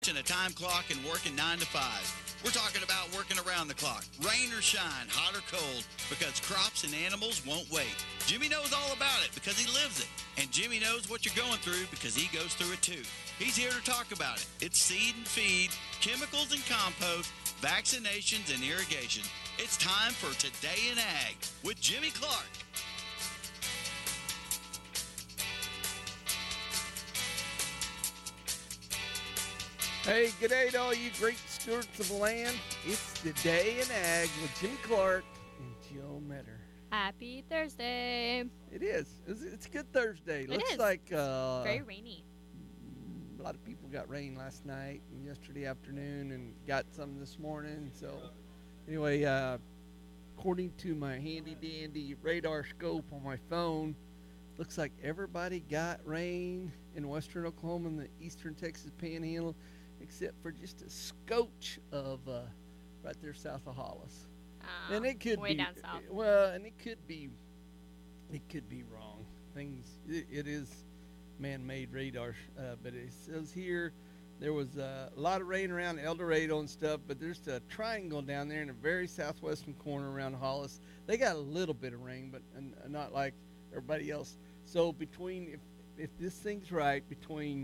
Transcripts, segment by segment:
And a time clock and working 9 to 5. We're talking about working around the clock, rain or shine, hot or cold, because crops and animals won't wait. Jimmy knows all about it because he lives it. And Jimmy knows what you're going through because he goes through it too. He's here to talk about it. It's seed and feed, chemicals and compost, vaccinations and irrigation. It's time for Today in Ag with Jimmy Clark. Hey, g'day to all you great stewards of the land. It's the Day in Ag with Jimmy Clark and Joe Metter. Happy Thursday. It is. It's a good Thursday. Looks is. like Very rainy. a lot of people got rain last night and yesterday afternoon and got some this morning. So anyway, according to my handy dandy radar scope on my phone, looks like everybody got rain in western Oklahoma and the eastern Texas Panhandle, except for just a scotch of right there south of Hollis. And it could way be down south. Well, and it could be wrong. It is man-made radar, but it says here there was a lot of rain around El Dorado and stuff, but there's a triangle down there in the very southwestern corner around Hollis. They got a little bit of rain, but not like everybody else. So between, if this thing's right, between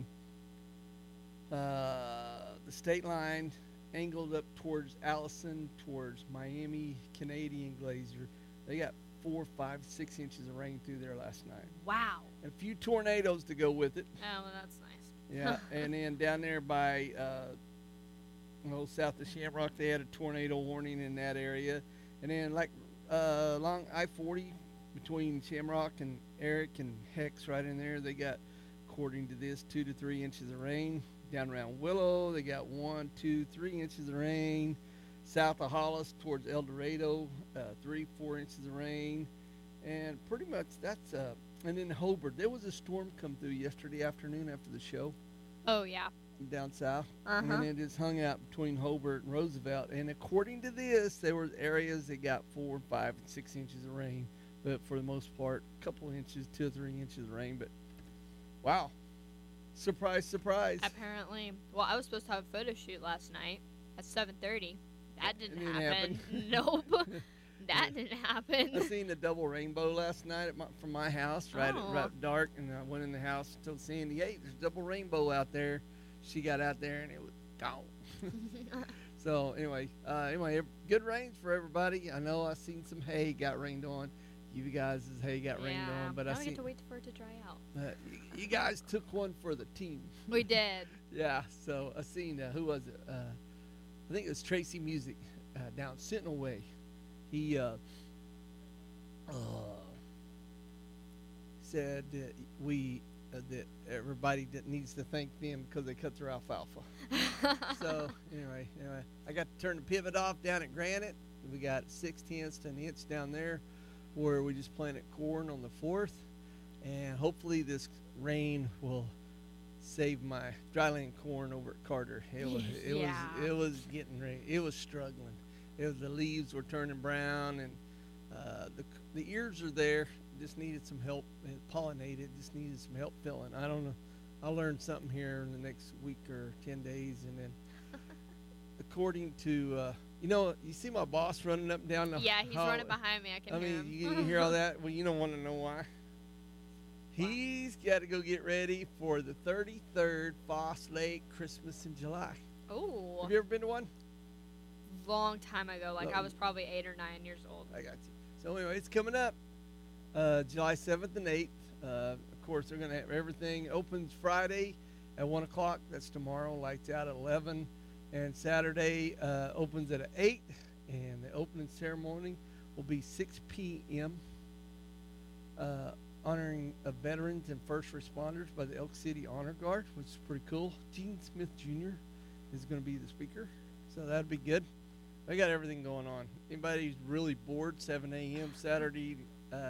the state line angled up towards Allison, towards Miami, Canadian Glacier, they got 4, 5, 6 inches of rain through there last night. Wow. And a few tornadoes to go with it. Oh, well, that's nice. Yeah, and then down there by south of Shamrock, they had a tornado warning in that area. And then like along I-40 between Shamrock and Eric and Hex right in there, they got, according to this, 2 to 3 inches of rain. Down around Willow, they got 1, 2, 3 inches of rain. South of Hollis towards El Dorado, 3, 4 inches of rain. And pretty much that's, and then Hobart, there was a storm come through yesterday afternoon after the show. Oh, yeah. Down south. Uh-huh. And it just hung out between Hobart and Roosevelt. And according to this, there were areas that got 4, 5, and 6 inches of rain. But for the most part, a couple inches, 2 or 3 inches of rain. But wow. Surprise, surprise. Apparently. Well, I was supposed to have a photo shoot last night at 7:30. That didn't It didn't happen. Nope. That didn't happen. I seen the double rainbow last night from my house, right dark, and I went in the house and told Sandy, hey, there's a double rainbow out there. She got out there, and it was gone. So, anyway, good rains for everybody. I know I seen some hay got rained on. You guys' hay got rained on, but I get to wait for it to dry out. You guys took one for the team. We did. Yeah, so I seen, who was it? I think it was Tracy Music down Sentinel Way. He said that that everybody needs to thank them because they cut their alfalfa. So anyway, I got to turn the pivot off down at Granite. We got 0.6 to an inch down there where we just planted corn on the 4th, and hopefully this rain will save my dryland corn over at Carter. It was getting rain. It was struggling. The leaves were turning brown, and the ears are there. Just needed some help. It pollinated. Just needed some help filling. I don't know. I'll learn something here in the next week or 10 days, and then according to you see my boss running up and down the he's hall. running behind me. I can hear him. You hear all that? Well, you don't want to know why. He's got to go get ready for the 33rd Foss Lake Christmas in July. Oh. Have you ever been to one? Long time ago. I was probably 8 or 9 years old. I got you. So anyway, it's coming up July 7th and 8th. Of course, they're going to have everything. Opens Friday at 1 o'clock. That's tomorrow. Lights out at 11. And Saturday opens at 8. And the opening ceremony will be 6 p.m. Honoring veterans and first responders by the Elk City Honor Guard, which is pretty cool. Gene Smith Jr. is going to be the speaker. So that'd be good. They got everything going on. Anybody who's really bored, 7 a.m. Saturday,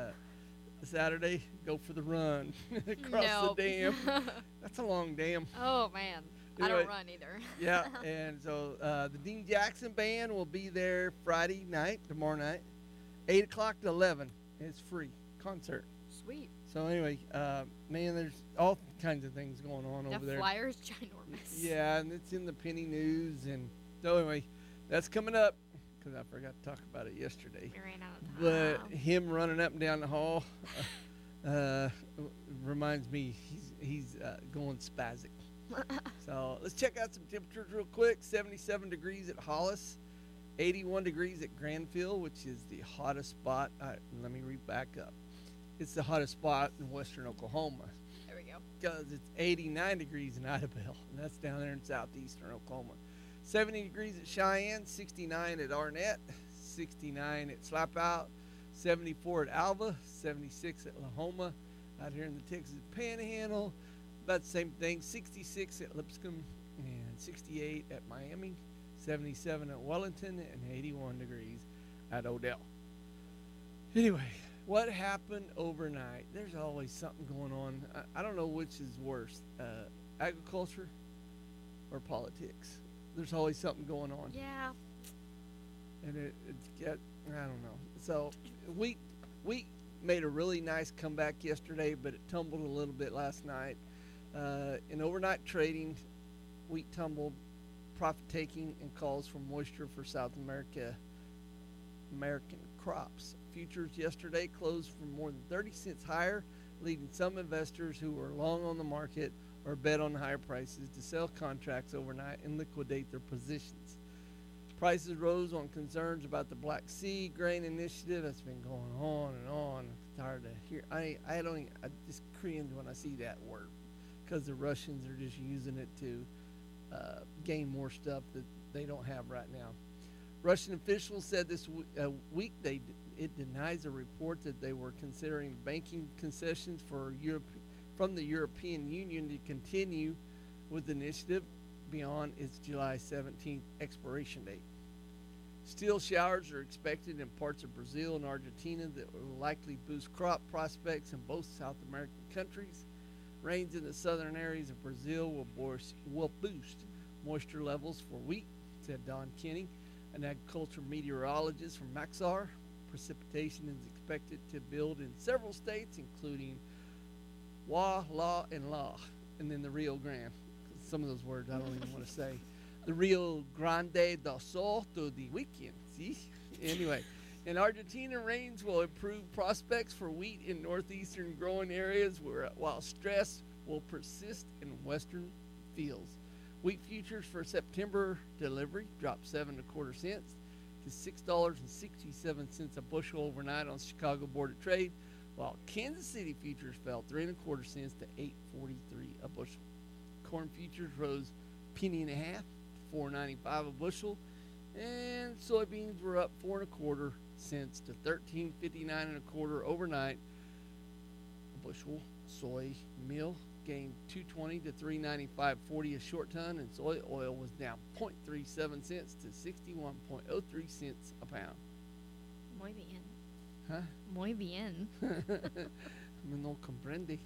go for the run across the dam. That's a long dam. Oh, man. Anyway, I don't run either. Yeah, and so the Dean Jackson Band will be there Friday night, tomorrow night, 8 o'clock to 11. It's free concert. Sweet. So anyway, man, there's all kinds of things going on The over there. flyer's ginormous. Yeah, and it's in the penny news, and so anyway, that's coming up because I forgot to talk about it yesterday. We ran out of But time. him running up and down the hall reminds me he's going spastic. So let's check out some temperatures real quick. 77 degrees at Hollis, 81 degrees at Granville, which is the hottest spot. Let me read back up. It's the hottest spot in western Oklahoma There we go. because it's 89 degrees in Idabel, and that's down there in southeastern Oklahoma. 70 degrees at Cheyenne, 69 at Arnett, 69 at Slapout, 74 at Alva, 76 at Lahoma, out here in the Texas Panhandle, about the same thing, 66 at Lipscomb, and 68 at Miami, 77 at Wellington, and 81 degrees at Odell. Anyway, what happened overnight? There's always something going on. I don't know which is worse, agriculture or politics. There's always something going on. Yeah. And I don't know. So wheat made a really nice comeback yesterday, but it tumbled a little bit last night. In overnight trading, wheat tumbled, profit taking, and calls for moisture for South American crops. Futures yesterday closed for more than 30 cents higher, leading some investors who were long on the market or bet on higher prices to sell contracts overnight and liquidate their positions. Prices rose on concerns about the Black Sea grain initiative. That's been going on and on. I'm tired to hear. I just cringe when I see that word because the Russians are just using it to gain more stuff that they don't have right now. Russian officials said this week it denies a report that they were considering banking concessions from the European Union to continue with the initiative beyond its July 17th expiration date. Steel showers are expected in parts of Brazil and Argentina that will likely boost crop prospects in both South American countries. Rains in the southern areas of Brazil will boost moisture levels for wheat, said Don Kenny, an agriculture meteorologist from Maxar. Precipitation is expected to build in several states, including La, and then the Rio Grande. Some of those words I don't even want to say. The Rio Grande do Sul through the weekend. See? Anyway, in Argentina, rains will improve prospects for wheat in northeastern growing areas, while stress will persist in western fields. Wheat futures for September delivery dropped 7 1/4 cents to $6.67 a bushel overnight on Chicago Board of Trade, while Kansas City futures fell 3 1/4 cents to $8.43 a bushel. Corn futures rose penny and a half to $4.95 a bushel, and soybeans were up 4 1/4 cents to $13.59 1/4 overnight a bushel. Soy meal gained $2.20 to $3.95.40 a short ton, and soy oil was down 0.37 cents to 61.03 cents a pound. Muy bien. Huh? Muy bien. No comprende.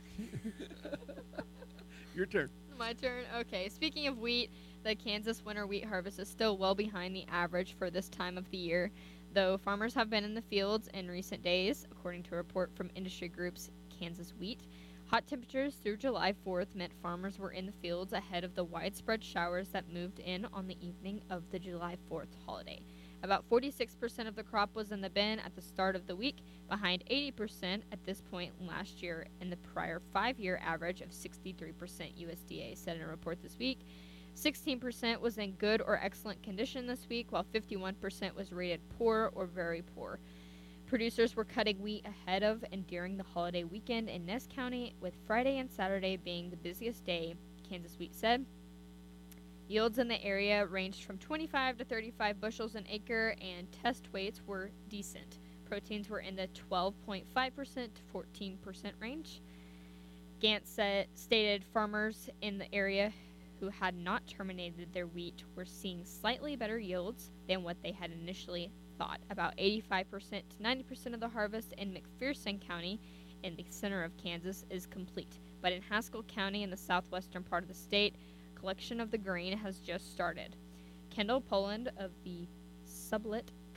Your turn. My turn. Okay. Speaking of wheat, the Kansas winter wheat harvest is still well behind the average for this time of the year, though farmers have been in the fields in recent days, according to a report from industry groups Kansas Wheat. Hot temperatures through July 4th meant farmers were in the fields ahead of the widespread showers that moved in on the evening of the July 4th holiday. About 46% of the crop was in the bin at the start of the week, behind 80% at this point last year and the prior 5-year average of 63%, USDA said in a report this week. 16% was in good or excellent condition this week, while 51% was rated poor or very poor. Producers were cutting wheat ahead of and during the holiday weekend in Ness County, with Friday and Saturday being the busiest day, Kansas Wheat said. Yields in the area ranged from 25 to 35 bushels an acre, and test weights were decent. Proteins were in the 12.5% to 14% range. Gantz stated farmers in the area who had not terminated their wheat were seeing slightly better yields than what they had initially thought. About 85% to 90% of the harvest in McPherson County in the center of Kansas is complete, but in Haskell County in the southwestern part of the state, collection of the grain has just started. Kendall Poland of the Sublet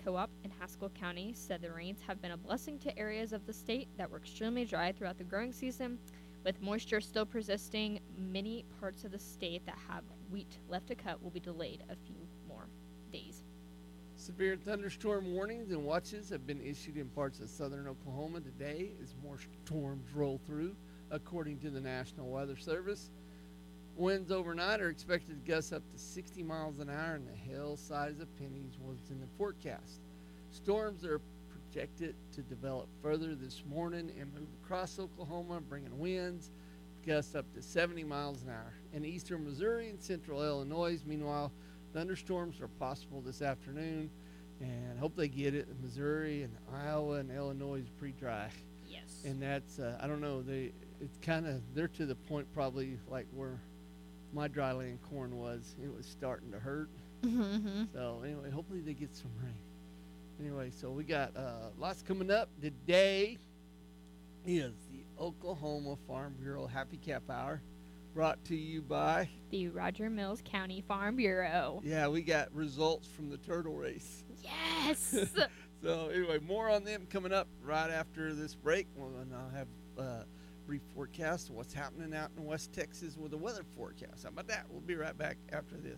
Co-op in Haskell County said the rains have been a blessing to areas of the state that were extremely dry throughout the growing season. With moisture still persisting, many parts of the state that have wheat left to cut will be delayed a few more days. Severe thunderstorm warnings and watches have been issued in parts of southern Oklahoma today as more storms roll through, according to the National Weather Service. Winds overnight are expected to gust up to 60 miles an hour, and the hail size of pennies was in the forecast. Storms are projected to develop further this morning and move across Oklahoma, bringing winds gusts up to 70 miles an hour. In eastern Missouri and central Illinois, meanwhile, thunderstorms are possible this afternoon, and hope they get it. Missouri and Iowa and Illinois is pretty dry. Yes. And that's I don't know, they're to the point probably like where my dryland corn was. It was starting to hurt. Mm-hmm. So anyway, hopefully they get some rain. Anyway, so we got lots coming up. Today is the Oklahoma Farm Bureau Happy Cap Hour, brought to you by The Roger Mills County Farm Bureau. Yeah, we got results from the turtle race. Yes. So anyway, more on them coming up right after this break. And I'll have brief forecast of what's happening out in West Texas with the weather forecast. How about that? We'll be right back after this.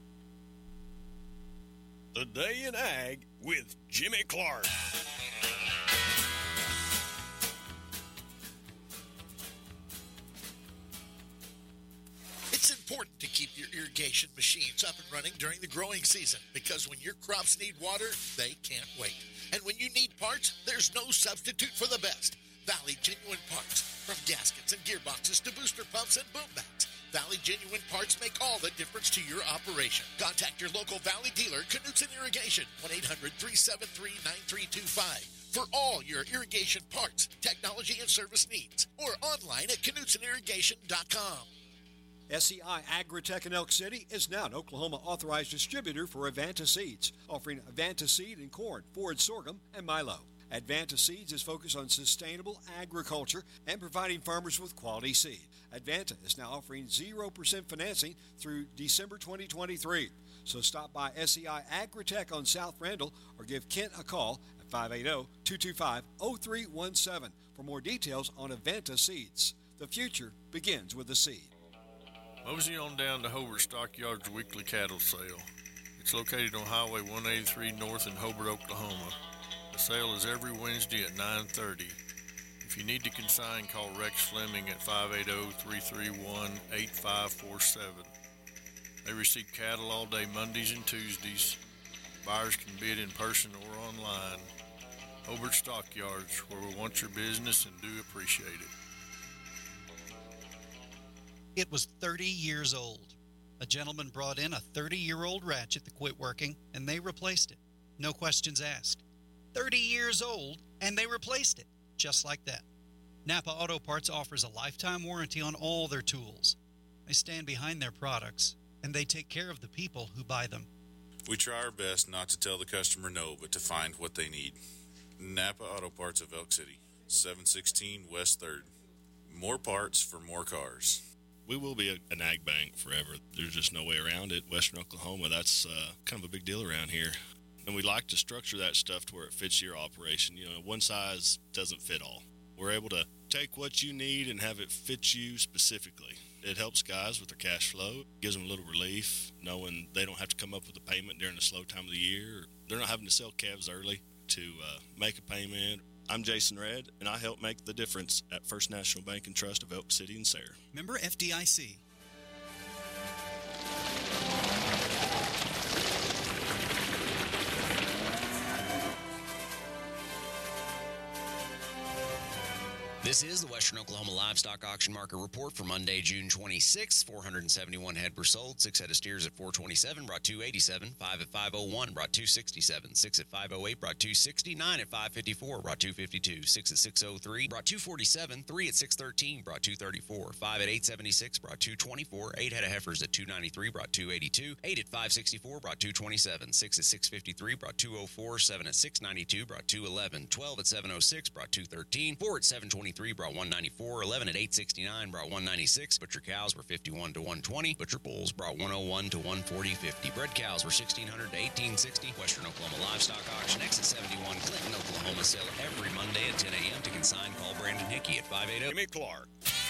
The Day in Ag with Jimmy Clark. It's important to keep your irrigation machines up and running during the growing season, because when your crops need water, they can't wait. And when you need parts, there's no substitute for the best. Valley Genuine Parts. From gaskets and gearboxes to booster pumps and boom bats, Valley Genuine Parts make all the difference to your operation. Contact your local Valley dealer, Knutson Irrigation, 1-800-373-9325. For all your irrigation parts, technology, and service needs. Or online at KnutsonIrrigation.com. SEI Agritech in Elk City is now an Oklahoma authorized distributor for Advanta Seeds, offering Advanta Seed in corn, forage sorghum, and milo. Advanta Seeds is focused on sustainable agriculture and providing farmers with quality seed. Advanta is now offering 0% financing through December 2023. So stop by SEI Agritech on South Randall or give Kent a call at 580-225-0317 for more details on Advanta Seeds. The future begins with the seed. Mosey on down to Hobart Stockyards weekly cattle sale. It's located on Highway 183 north in Hobart, Oklahoma. The sale is every Wednesday at 9:30. If you need to consign, call Rex Fleming at 580-331-8547. They receive cattle all day Mondays and Tuesdays. Buyers can bid in person or online. Hobart Stockyards, where we want your business and do appreciate it. It was 30 years old. A gentleman brought in a 30-year-old ratchet that quit working, and they replaced it. No questions asked. 30 years old, and they replaced it, just like that. Napa Auto Parts offers a lifetime warranty on all their tools. They stand behind their products, and they take care of the people who buy them. We try our best not to tell the customer no, but to find what they need. Napa Auto Parts of Elk City, 716 West 3rd. More parts for more cars. We will be an ag bank forever. There's just no way around it. Western Oklahoma, that's kind of a big deal around here. And we like to structure that stuff to where it fits your operation. You know, one size doesn't fit all. We're able to take what you need and have it fit you specifically. It helps guys with their cash flow, gives them a little relief, knowing they don't have to come up with a payment during the slow time of the year. They're not having to sell calves early to make a payment. I'm Jason Redd, and I help make the difference at First National Bank and Trust of Elk City and Sayre. Member FDIC. This is the Western Oklahoma Livestock Auction Market Report for Monday, June 26. 471 head were sold. 6 head of steers at 427, brought 287. 5 at 501, brought 267. 6 at 508, brought 260. 9 at 554, brought 252. 6 at 603, brought 247. 3 at 613, brought 234. 5 at 876, brought 224. 8 head of heifers at 293, brought 282. 8 at 564, brought 227. 6 at 653, brought 204. 7 at 692, brought 211. 12 at 706, brought 213. 4 at 723, 863 brought 194. 11 at 869 brought 196. Butcher cows were 51 to 120. Butcher bulls brought 101 to 140.50. Bred cows were 1,600 to 1860. Western Oklahoma Livestock Auction, exit 71, Clinton, Oklahoma. Sale every Monday at 10 a.m. To consign, call Brandon Hickey at 580. Jimmy Clark.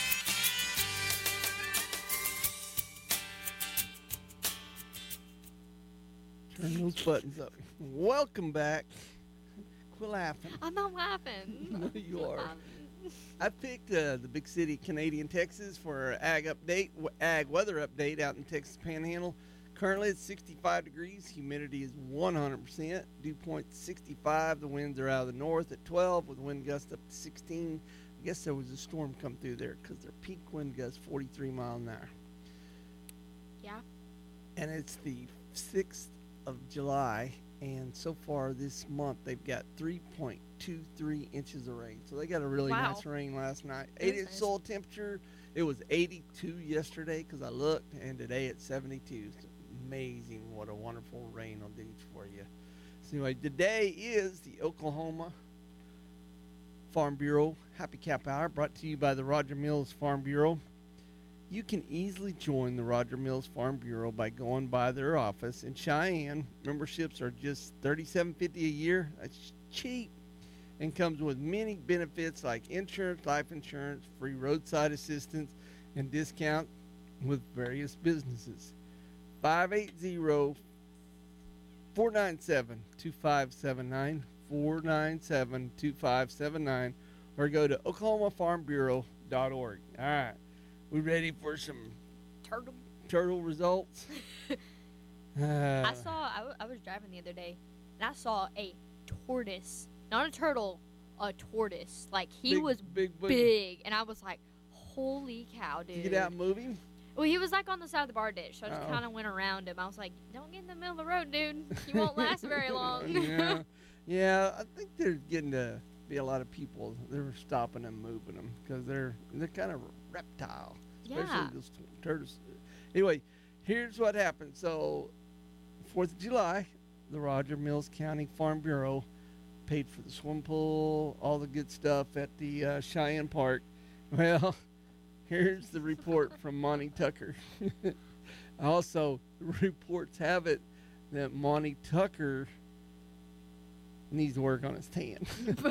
Turn those buttons up. Welcome back. Quit laughing. I'm not laughing. No, you are. I picked the Big City, Canadian, Texas for ag weather update out in Texas Panhandle. Currently it's 65 degrees. Humidity is 100%. Dew point 65. The winds are out of the north at 12 with wind gusts up to 16. I guess there was a storm come through there because their peak wind gust 43 miles an hour. Yeah. And it's the 6th of July, and so far this month they've got 3.23 inches of rain. So they got a really nice rain last night. 8-inch soil temperature. It was 82 yesterday because I looked, and today it's 72. It's amazing what a wonderful rain will do for you. So anyway, today is the Oklahoma Farm Bureau Happy Cap Hour, brought to you by the Roger Mills Farm Bureau. You can easily join the Roger Mills Farm Bureau by going by their office in Cheyenne. Memberships are just $37.50 a year. That's cheap and comes with many benefits like insurance, life insurance, free roadside assistance, and discount with various businesses. 580-497-2579, 497-2579, or go to oklahomafarmbureau.org. All right. We ready for some turtle results? I was driving the other day, and I saw a tortoise, not a turtle, a tortoise. Like, he was big, and I was like, holy cow, dude. Did you get out and move him? Well, he was like on the side of the bar ditch, so I just kind of went around him. I was like, don't get in the middle of the road, dude. You won't last very long. Yeah, I think there's getting to be a lot of people. They're stopping and moving them because they're kind of reptile, especially those turtles. Anyway, here's what happened. So, 4th of July, the Roger Mills County Farm Bureau paid for the swim pool, all the good stuff at the Cheyenne Park. Well, here's the report from Monty Tucker. Also, reports have it that Monty Tucker needs to work on his tan.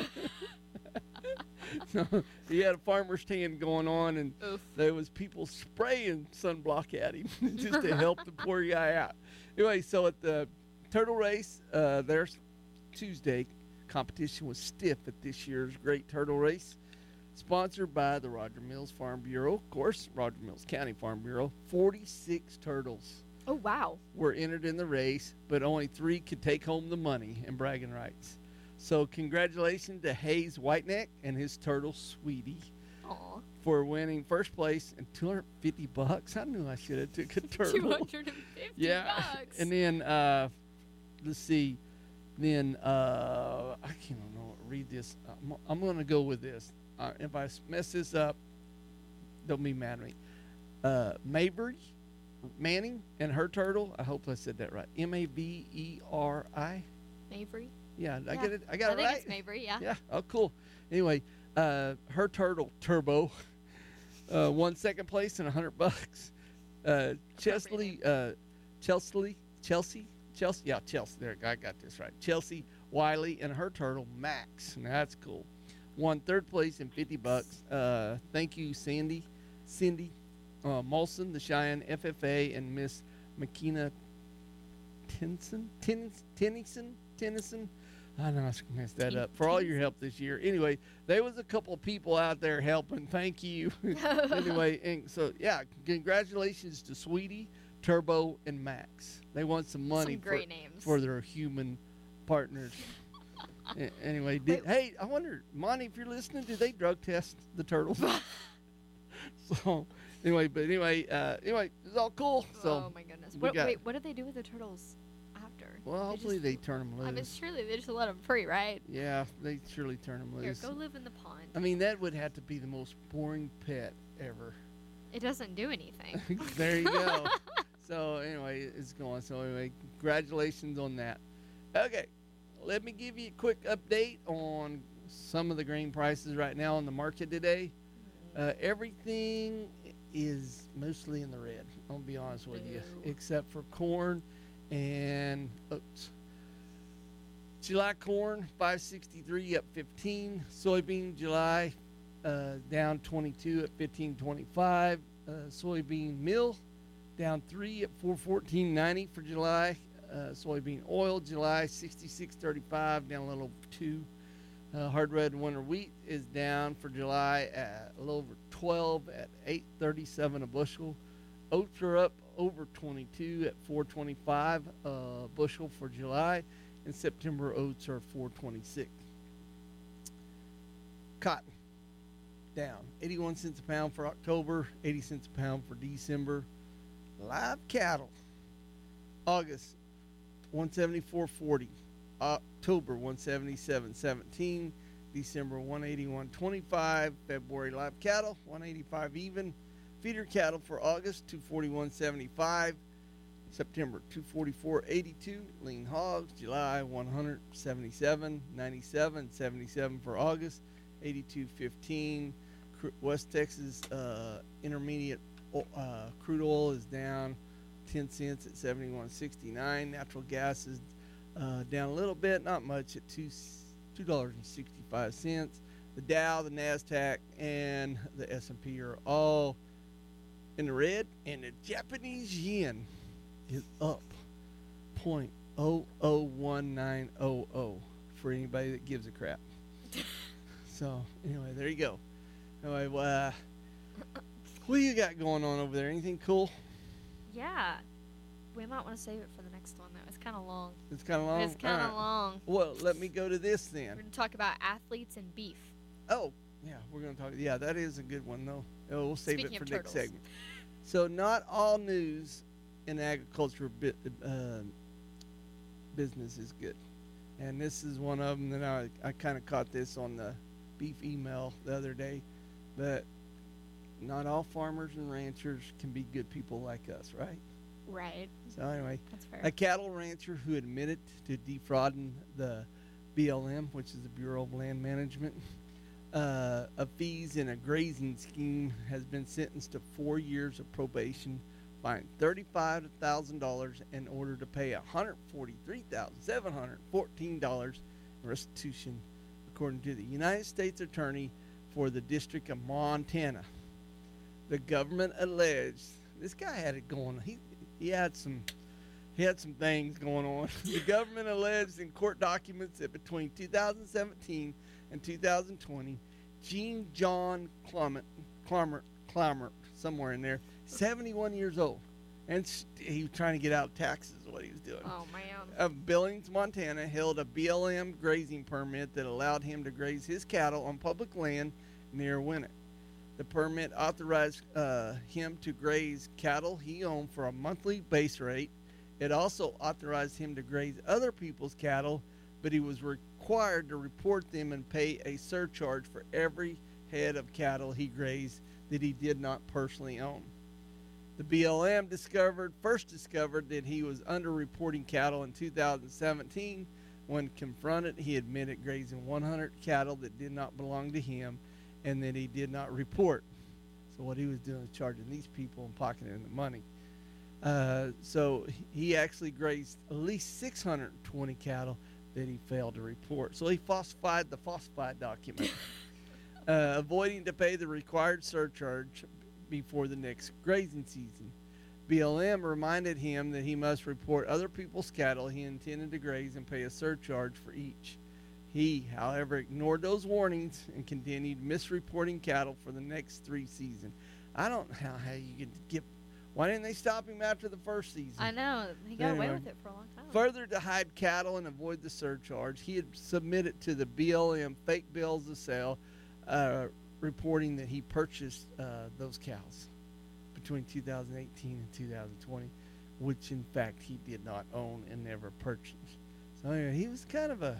So he had a farmer's tan going on, and there was people spraying sunblock at him just to help the poor guy out. Anyway, so at the turtle race, there's Tuesday, competition was stiff at this year's Great Turtle Race, sponsored by the Roger Mills Farm Bureau. Of course, Roger Mills County Farm Bureau. 46 turtles. Oh, wow. Were entered in the race, but only 3 could take home the money and bragging rights. So congratulations to Hayes Whiteneck and his turtle, Sweetie, for winning first place and $250. I knew I should have took a turtle. $250. And then, let's see. Then, I can't read this. I'm going to go with this. If I mess this up, don't be mad at me. Mabry Manning and her turtle. I hope I said that right. Maveri. Mabry. Yeah, I get it. I got it right. I think it's Mabry, yeah. Yeah. Oh, cool. Anyway, her turtle, Turbo, won second place and $100. Chelsea. Yeah, Chelsea. There, I got this right. Chelsea Wiley and her turtle, Max. Now, that's cool. Won third place and $50. Thank you, Cindy Molson, the Cheyenne FFA, and Miss McKenna Tennyson. I know I messed that up. For all your help this year. Anyway, there was a couple of people out there helping. Thank you. Anyway, and so, yeah, congratulations to Sweetie, Turbo, and Max. They won some money for their human partners. Anyway, hey, I wonder, Monty, if you're listening, did they drug test the turtles? So, anyway, it's all cool. So, oh, my goodness. What did they do with the turtles? Well, hopefully they turn them loose. I mean, surely they just let them free, right? Yeah, they surely turn them loose. Here, go live in the pond. I mean, that would have to be the most boring pet ever. It doesn't do anything. There you go. So, anyway, it's going. So, anyway, congratulations on that. Okay, let me give you a quick update on some of the grain prices right now on the market today. Everything is mostly in the red, I'll be honest with you, except for corn and oats. July corn, 563 up 15. Soybean July down 22 at 1525. Soybean meal down 3 at 414.90 for July. Soybean oil July 66.35, down a little over 2. Hard red winter wheat is down for July at a little over 12 at 8.37 a bushel. Oats are up over 22 at 4.25 a bushel for July, and September oats are 4.26. Cotton down 81 cents a pound for October, 80 cents a pound for December. Live cattle August 174.40, October 177.17, December 181.25, February live cattle 185 even, feeder cattle for August 241.75, September 244.82, lean hogs July 177.97, 77 for August, 82.15. West Texas intermediate crude oil is down 10 cents at 71.69. Natural gas is down a little bit, not much, at $2.65. The Dow, the NASDAQ, and the S&P are all in the red, and the Japanese yen is up 0.001900 for anybody that gives a crap. So anyway, there you go. Anyway, what do you got going on over there? Anything cool? Yeah. We might want to save it for the next one, though. It's kind of long. It's kind of long? It's kind of long. Well, let me go to this then. We're going to talk about athletes and beef. Oh, yeah, we're going to talk. Yeah, that is a good one, though. Oh, we'll save Speaking it for of next turtles. segment. So not all news in agriculture business is good. And this is one of them that I kind of caught this on the beef email the other day. But not all farmers and ranchers can be good people like us, right? Right. So anyway, That's fair. a cattle rancher who admitted to defrauding the BLM, which is the Bureau of Land Management, of fees in a grazing scheme, has been sentenced to 4 years of probation, fined $35,000 in order to pay $143,714 in restitution, according to the United States Attorney for the District of Montana. The government alleged this guy had it going. He had some things going on. The government alleged in court documents that between 2017 and 2020, Gene John Clement, somewhere in there, 71 years old, and he was trying to get out of taxes. Is what he was doing. Oh man. Of Billings, Montana, held a BLM grazing permit that allowed him to graze his cattle on public land near Winnet. The permit authorized him to graze cattle he owned for a monthly base rate. It also authorized him to graze other people's cattle, but he was required to report them and pay a surcharge for every head of cattle he grazed that he did not personally own. The BLM first discovered that he was underreporting cattle in 2017. When confronted, he admitted grazing 100 cattle that did not belong to him and that he did not report. So what he was doing was charging these people and pocketing the money. So he actually grazed at least 620 cattle that he failed to report. So he falsified the falsified document, avoiding to pay the required surcharge before the next grazing season. BLM reminded him that he must report other people's cattle he intended to graze and pay a surcharge for each. He, however, ignored those warnings and continued misreporting cattle for the next 3 seasons. I don't know how you can get. Why didn't they stop him after the first season? I know. He got away with it for a long time. Further to hide cattle and avoid the surcharge, he had submitted to the BLM fake bills of sale, reporting that he purchased those cows between 2018 and 2020, which in fact he did not own and never purchased. So anyway, he was kind of a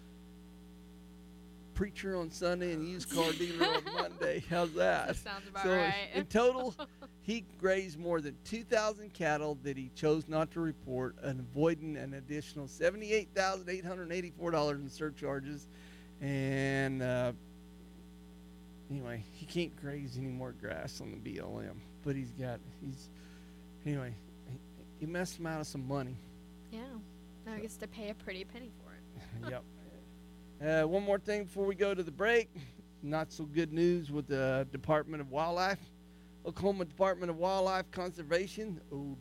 preacher on Sunday and used car dealer on Monday. How's that? That sounds about right. In total, he grazed more than 2,000 cattle that he chose not to report, and avoiding an additional $78,884 in surcharges And anyway, he can't graze any more grass on the BLM, but he messed him out of some money. Yeah. Now he gets to pay a pretty penny for it. Yep. One more thing before we go to the break. Not so good news with the Department of Wildlife. Oklahoma Department of Wildlife Conservation,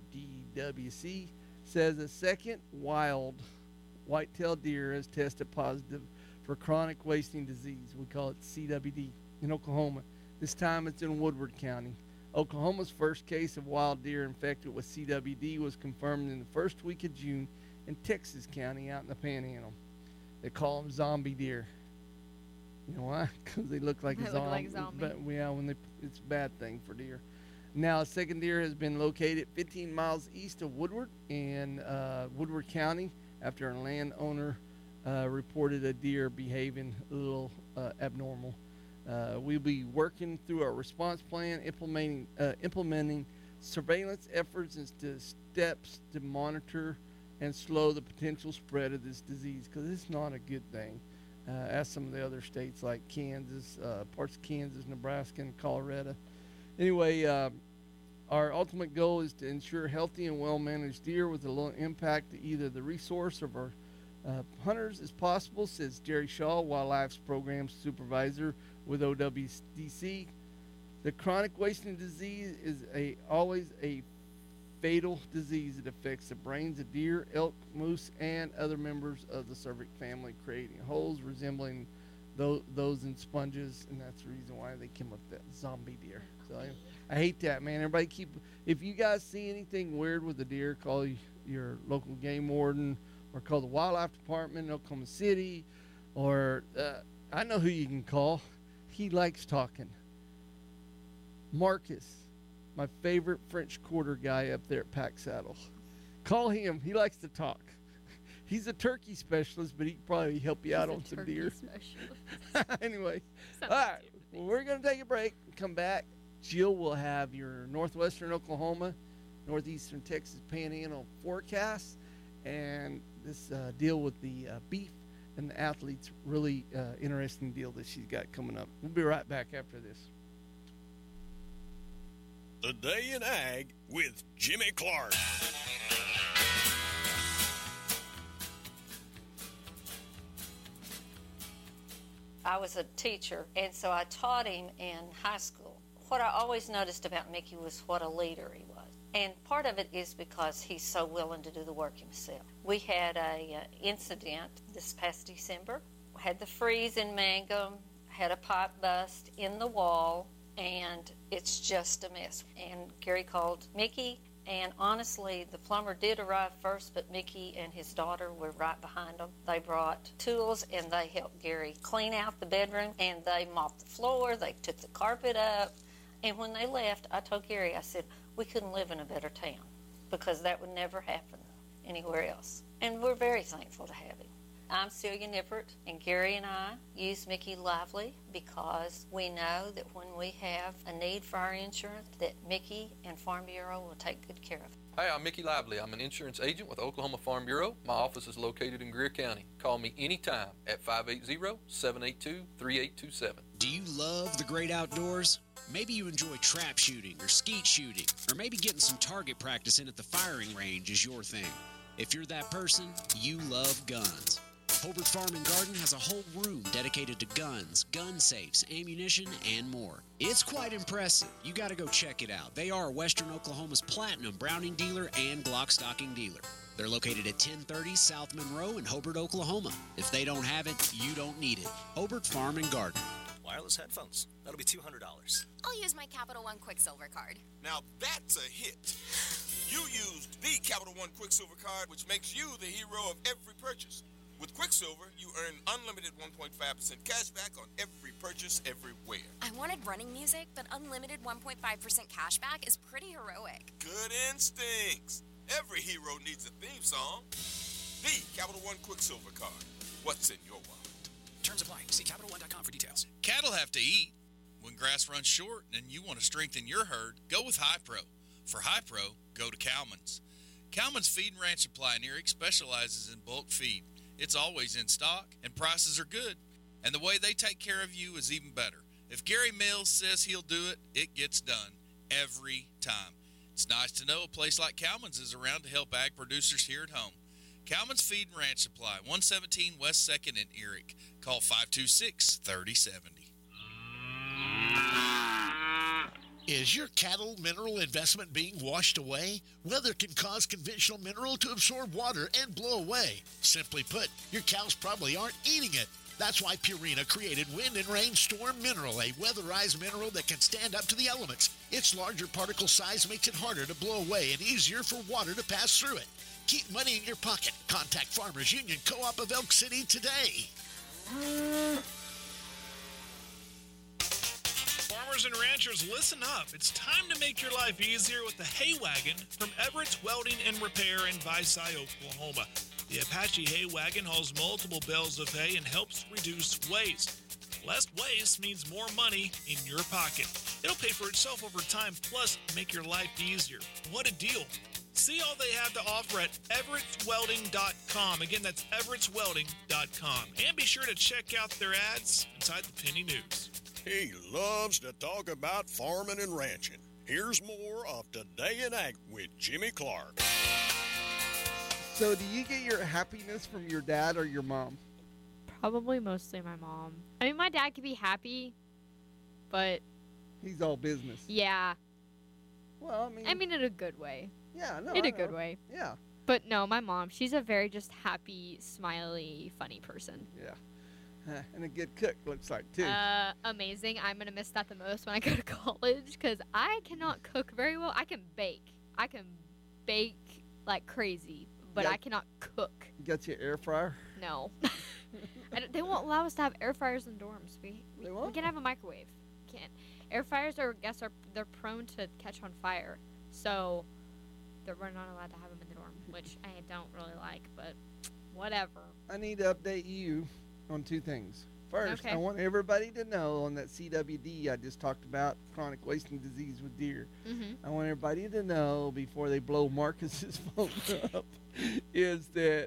ODWC, says a second wild white-tailed deer has tested positive for chronic wasting disease. We call it CWD in Oklahoma. This time it's in Woodward County. Oklahoma's first case of wild deer infected with CWD was confirmed in the first week of June in Texas County out in the Panhandle. They call them zombie deer. You know why? Because they look like a zombie. But it's a bad thing for deer. Now, a second deer has been located 15 miles east of Woodward in Woodward County after a landowner reported a deer behaving a little abnormal. We'll be working through our response plan, implementing surveillance efforts and steps to monitor and slow the potential spread of this disease, because it's not a good thing. As some of the other states like Kansas, parts of Kansas, Nebraska, and Colorado. Anyway, our ultimate goal is to ensure healthy and well-managed deer with a low impact to either the resource of our hunters as possible, says Jerry Shaw, Wildlife's program supervisor with OWDC. The chronic wasting disease is always a fatal disease that affects the brains of deer, elk, moose, and other members of the cervic family, creating holes resembling those in sponges, and that's the reason why they came up with that zombie deer. So I hate that, man. Everybody if you guys see anything weird with the deer, call your local game warden or call the wildlife department in Oklahoma City, or I know who you can call. He likes talking. Marcus, my favorite French Quarter guy up there at Pack Saddle. Call him. He likes to talk. He's a turkey specialist, but he can probably help you out on some deer. Anyway, all right. Well, we're going to take a break. Come back. Jill will have your northwestern Oklahoma, northeastern Texas Panhandle forecast, and this deal with the beef and the athletes. Really interesting deal that she's got coming up. We'll be right back after this. The Day in Ag with Jimmy Clark. I was a teacher, and so I taught him in high school. What I always noticed about Mickey was what a leader he was. And part of it is because he's so willing to do the work himself. We had a incident this past December. We had the freeze in Mangum, had a pipe bust in the wall, and it's just a mess. And Gary called Mickey, and honestly, the plumber did arrive first, but Mickey and his daughter were right behind them. They brought tools, and they helped Gary clean out the bedroom, and they mopped the floor, they took the carpet up. And when they left, I told Gary, I said, we couldn't live in a better town, because that would never happen anywhere else. And we're very thankful to have him. I'm Celia Nippert, and Gary and I use Mickey Lively because we know that when we have a need for our insurance, that Mickey and Farm Bureau will take good care of it. Hi, I'm Mickey Lively. I'm an insurance agent with Oklahoma Farm Bureau. My office is located in Greer County. Call me anytime at 580-782-3827. Do you love the great outdoors? Maybe you enjoy trap shooting or skeet shooting, or maybe getting some target practice in at the firing range is your thing. If you're that person, you love guns. Hobart Farm and Garden has a whole room dedicated to guns, gun safes, ammunition, and more. It's quite impressive. You got to go check it out. They are Western Oklahoma's platinum Browning dealer and Glock stocking dealer. They're located at 1030 South Monroe in Hobart, Oklahoma. If they don't have it, you don't need it. Hobart Farm and Garden. Wireless headphones. That'll be $200. I'll use my Capital One Quicksilver card. Now that's a hit. You used the Capital One Quicksilver card, which makes you the hero of every purchase. With Quicksilver, you earn unlimited 1.5% cash back on every purchase everywhere. I wanted running music, but unlimited 1.5% cash back is pretty heroic. Good instincts. Every hero needs a theme song. The Capital One Quicksilver card. What's in your wallet? Terms apply. See CapitalOne.com for details. Cattle have to eat. When grass runs short and you want to strengthen your herd, go with Hi-Pro. For Hi-Pro, go to Cowman's. Cowman's Feed and Ranch Supply in Eric specializes in bulk feed. It's always in stock, and prices are good. And the way they take care of you is even better. If Gary Mills says he'll do it, it gets done every time. It's nice to know a place like Cowman's is around to help ag producers here at home. Cowman's Feed and Ranch Supply, 117 West 2nd in Eric. Call 526-3070. Is your cattle mineral investment being washed away? Weather can cause conventional mineral to absorb water and blow away. Simply put, your cows probably aren't eating it. That's why Purina created Wind and Rain Storm Mineral, a weatherized mineral that can stand up to the elements. Its larger particle size makes it harder to blow away and easier for water to pass through it. Keep money in your pocket. Contact Farmers Union Co-op of Elk City today. Farmers and ranchers, listen up. It's time to make your life easier with the Hay Wagon from Everett's Welding and Repair in Visay, Oklahoma. The Apache Hay Wagon hauls multiple bales of hay and helps reduce waste. Less waste means more money in your pocket. It'll pay for itself over time, plus make your life easier. What a deal. See all they have to offer at everettswelding.com. Again, that's everettswelding.com. And be sure to check out their ads inside the Penny News. He loves to talk about farming and ranching. Here's more of Today in Ag with Jimmy Clark. So do you get your happiness from your dad or your mom? Probably mostly my mom. I mean, my dad could be happy, but... He's all business. Yeah. Well, I mean in a good way. Yeah, no, in I a good know. way. Yeah. But no, my mom, she's a very just happy, smiley, funny person. Yeah. And a good cook, looks like, too. Amazing. I'm going to miss that the most when I go to college because I cannot cook very well. I can bake. Like crazy, but I cannot cook. You got your air fryer? No. They won't allow us to have air fryers in dorms. We can't have a microwave. Can't. Air fryers they're prone to catch on fire. So we're not allowed to have them in the dorm, which I don't really like, but whatever. I need to update you on two things. First, Okay. I want everybody to know on that CWD I just talked about, chronic wasting disease with deer. Mhm. I want everybody to know before they blow Marcus's phone up is that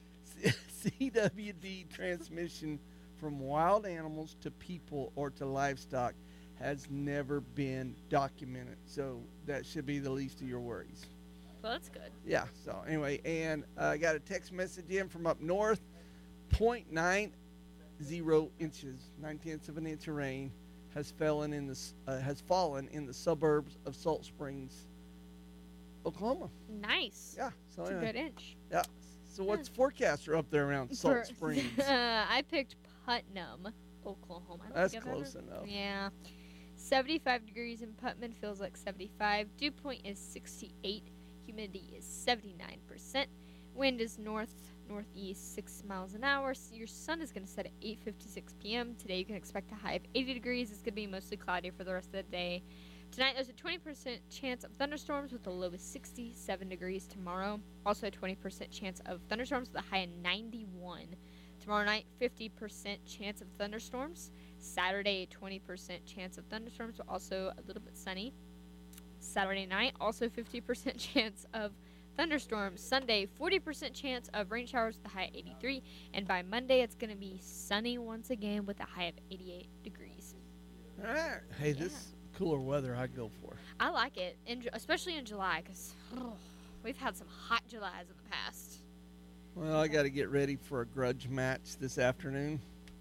CWD transmission from wild animals to people or to livestock has never been documented. So that should be the least of your worries. Well, that's good. Yeah, so anyway, and I got a text message in from up north, 0.90 inches, 9/10 of an inch of rain has fallen in the suburbs of Salt Springs, Oklahoma. Nice. Yeah, so It's a anyway. good inch. Yeah. So what's forecaster up there around Salt Springs? I picked Putnam, Oklahoma. I don't That's think I've close ever- enough. Yeah. 75 degrees in Putman, feels like 75. Dew point is 68. Humidity is 79%. Wind is northeast 6 miles an hour. So your sun is going to set at 8:56 p.m. Today you can expect a high of 80 degrees. It's going to be mostly cloudy for the rest of the day. Tonight there's a 20% chance of thunderstorms with a low of 67 degrees tomorrow. Also a 20% chance of thunderstorms with a high of 91. Tomorrow night, 50% chance of thunderstorms. Saturday, 20% chance of thunderstorms, but also a little bit sunny. Saturday night, also 50% chance of thunderstorms. Sunday, 40% chance of rain showers with a high of 83. And by Monday, it's going to be sunny once again with a high of 88 degrees. All right. Hey, this cooler weather I go for. I like it, especially in July, because we've had some hot Julys in the past. Well, I got to get ready for a grudge match this afternoon.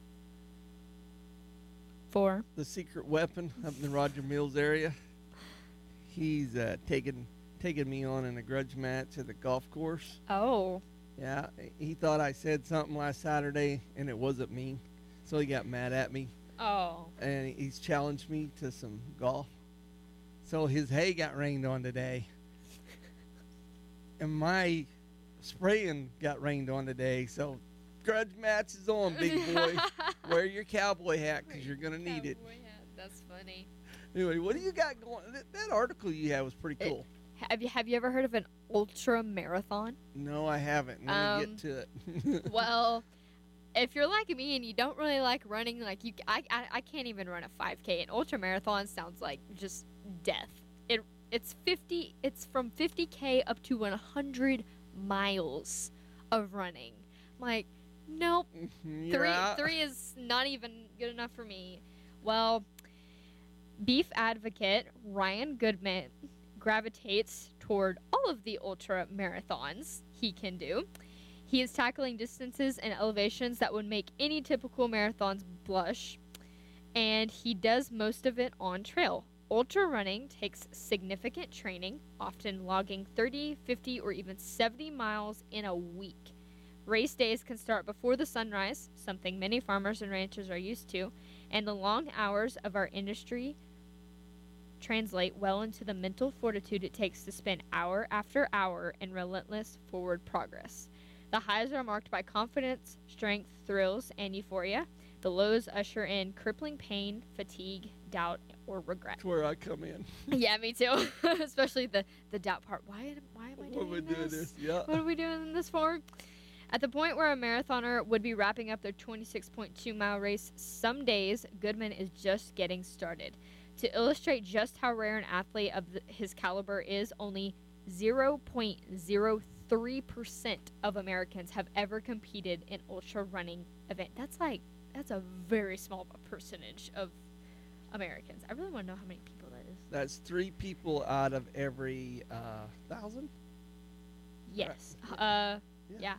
For? The secret weapon up in the Roger Mills area. He's taking me on in a grudge match at the golf course. Oh. Yeah, he thought I said something last Saturday, and it wasn't me. So he got mad at me. Oh. And he's challenged me to some golf. So his hay got rained on today. And my spraying got rained on today. So grudge match is on, big boy. Wear your cowboy hat because you're going to need it. That's funny. Anyway, what do you got going? That article you had was pretty cool. Have you ever heard of an ultra marathon? No, I haven't. Let me get to it. Well, if you're like me and you don't really like running, like I can't even run a 5K. An ultra marathon sounds like just death. It's from 50K up to 100 miles of running. Like, Nope. You're out. Three is not even good enough for me. Well, beef advocate Ryan Goodman gravitates toward all of the ultra marathons he can do. He is tackling distances and elevations that would make any typical marathons blush, and he does most of it on trail. Ultra running takes significant training, often logging 30, 50, or even 70 miles in a week. Race days can start before the sunrise, something many farmers and ranchers are used to, and the long hours of our industry translate well into the mental fortitude it takes to spend hour after hour in relentless forward progress. The highs are marked by confidence, strength, thrills, and euphoria. The lows usher in crippling pain, fatigue, doubt, or regret. That's where I come in. Yeah, me too. Especially the doubt part. Why am I doing this? Yeah. What are we doing this for? At the point where a marathoner would be wrapping up their 26.2 mile race, some days Goodman is just getting started. To illustrate just how rare an athlete of his caliber is, only 0.03% of Americans have ever competed in ultra running event. That's a very small percentage of Americans. I really want to know how many people that is. That's 3 people out of every 1,000? Yes. Yeah.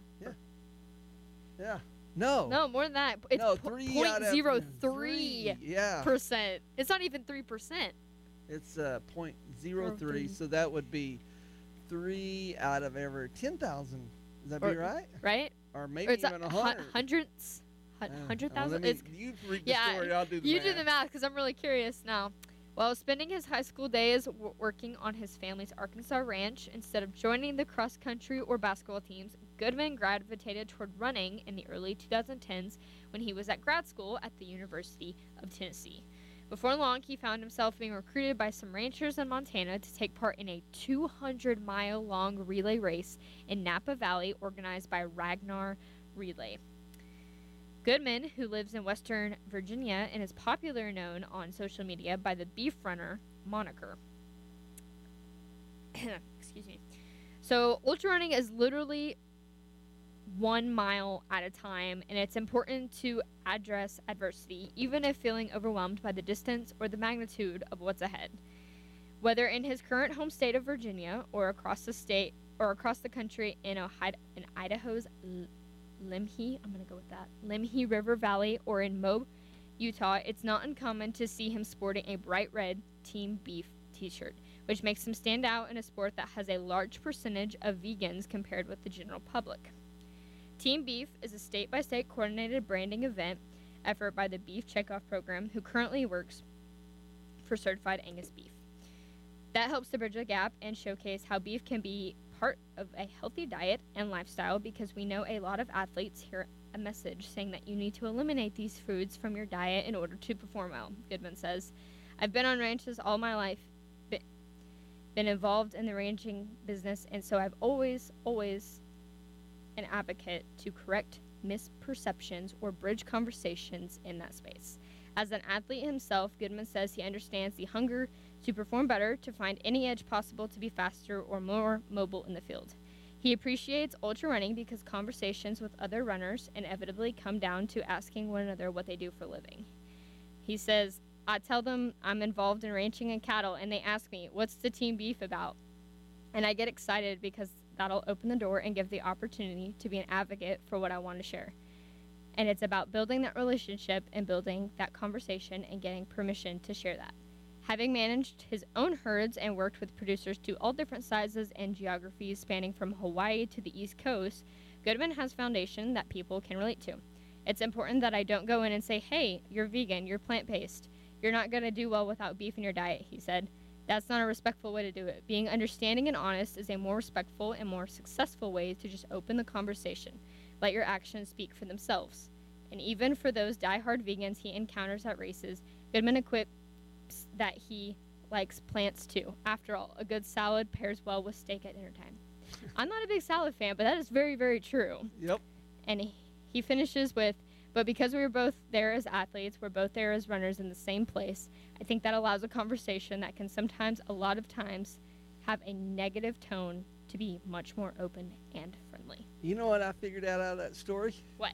No. No, more than that. It's No, 3 out of 0.03%. Yeah. It's not even 3%. It's 0.03, so that would be 3 out of every 10,000. Is that be right? Right? Or maybe even 100. Hundreds. 100,000. You read the story, I'll do the you math. do the math because I'm really curious now. While spending his high school days working on his family's Arkansas ranch, instead of joining the cross-country or basketball teams, Goodman gravitated toward running in the early 2010s when he was at grad school at the University of Tennessee. Before long, he found himself being recruited by some ranchers in Montana to take part in a 200-mile-long relay race in Napa Valley organized by Ragnar Relay. Goodman, who lives in Western Virginia and is popularly known on social media by the Beef Runner moniker. Excuse me. So, ultra running is literally 1 mile at a time, and it's important to address adversity, even if feeling overwhelmed by the distance or the magnitude of what's ahead. Whether in his current home state of Virginia or across the state or across the country in Idaho's Lemhi River Valley, or in Moab, Utah, it's not uncommon to see him sporting a bright red Team Beef t-shirt, which makes him stand out in a sport that has a large percentage of vegans compared with the general public. Team Beef is a state-by-state coordinated branding event effort by the Beef Checkoff Program, who currently works for Certified Angus Beef. That helps to bridge the gap and showcase how beef can be part of a healthy diet and lifestyle, because we know a lot of athletes hear a message saying that you need to eliminate these foods from your diet in order to perform well. Goodman says, I've been on ranches all my life, been involved in the ranching business, and so I've always an advocate to correct misperceptions or bridge conversations in that space. As an athlete himself, Goodman says he understands the hunger to perform better, to find any edge possible, to be faster or more mobile in the field. He appreciates ultra running because conversations with other runners inevitably come down to asking one another what they do for a living. He says, I tell them I'm involved in ranching and cattle, and they ask me, what's the Team Beef about? And I get excited because that'll open the door and give the opportunity to be an advocate for what I want to share. And it's about building that relationship and building that conversation and getting permission to share that. Having managed his own herds and worked with producers to all different sizes and geographies spanning from Hawaii to the East Coast, Goodman has foundation that people can relate to. It's important that I don't go in and say, hey, you're vegan, you're plant-based. You're not going to do well without beef in your diet, he said. That's not a respectful way to do it. Being understanding and honest is a more respectful and more successful way to just open the conversation. Let your actions speak for themselves. And even for those die-hard vegans he encounters at races, Goodman equips that he likes plants too. After all, a good salad pairs well with steak at dinner time. I'm not a big salad fan, but that is very, very true. Yep. And he finishes with, but because we were both there as athletes, we're both there as runners in the same place, I think that allows a conversation that can sometimes, a lot of times, have a negative tone to be much more open and friendly. You know what I figured out of that story? What?